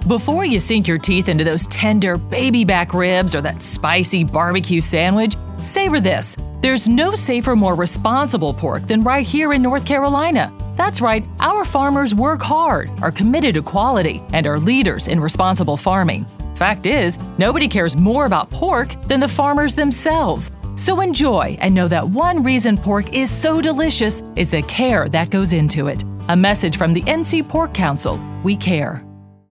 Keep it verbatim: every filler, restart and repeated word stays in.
Before you sink your teeth into those tender baby back ribs or that spicy barbecue sandwich, savor this. There's no safer, more responsible pork than right here in North Carolina. That's right, our farmers work hard, are committed to quality, and are leaders in responsible farming. Fact is, nobody cares more about pork than the farmers themselves. So enjoy and know that one reason pork is so delicious is the care that goes into it. A message from the N C Pork Council. We care.